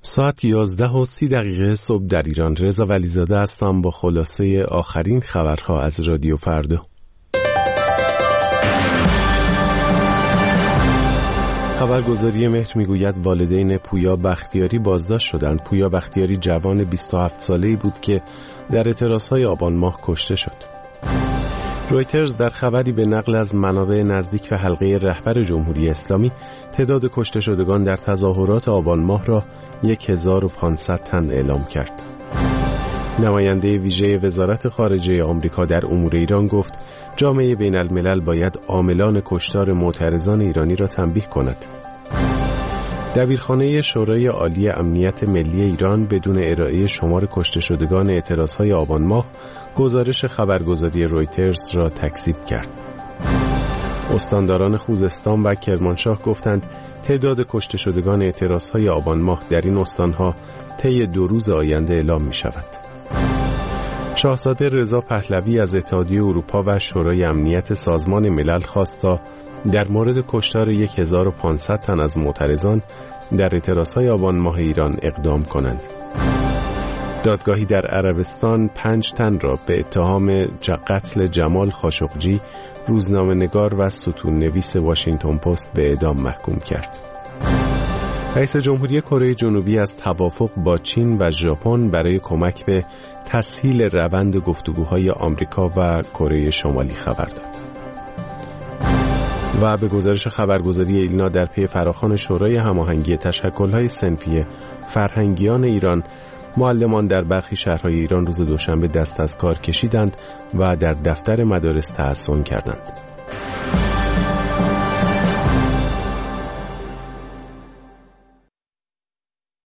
ساعت 11:30 صبح در ایران. رضا ولیزاده هستم با خلاصه آخرین خبرها از رادیو فردا. خبرگزاری مهر میگوید والدین پویا بختیاری بازداشت شدند. پویا بختیاری جوان 27 ساله‌ای بود که در اعتراضهای آبان ماه کشته شد. رویترز در خبری به نقل از منابع نزدیک به حلقه رهبر جمهوری اسلامی تعداد کشته شدگان در تظاهرات آبان ماه را 1500 تن اعلام کرد. نماینده ویژه وزارت خارجه آمریکا در امور ایران گفت جامعه بین الملل باید عاملان کشتار معترضان ایرانی را تنبیه کند. دبیرخانه شورای عالی امنیت ملی ایران بدون ارائه شمار کشته شدگان اعتراضهای آبان ماه گزارش خبرگزاری رویترز را تکذیب کرد. استانداران خوزستان و کرمانشاه گفتند تعداد کشته شدگان اعتراضهای آبان ماه در این استانها طی 2 روز آینده اعلام می شود. شاهزاده رضا پهلوی از اتحادیه اروپا و شورای امنیت سازمان ملل خواست تا در مورد کشتار 1500 تن از معترضان در اعتراضهای آبان ماه ایران اقدام کنند. دادگاهی در عربستان 5 تن را به اتهام قتل جمال خاشقجی، روزنامه‌نگار و ستون‌نویس واشنگتن پست به اعدام محکوم کرد. رئیس جمهوری کره جنوبی از توافق با چین و ژاپن برای کمک به تسهیل روند گفتگوهای آمریکا و کره شمالی خبر داد. و به گزارش خبرگزاری ایلنا در پی فراخوان شورای هماهنگی تشکل‌های صنفی فرهنگیان ایران، معلمان در برخی شهرهای ایران روز دوشنبه دست از کار کشیدند و در دفتر مدارس تحصن کردند.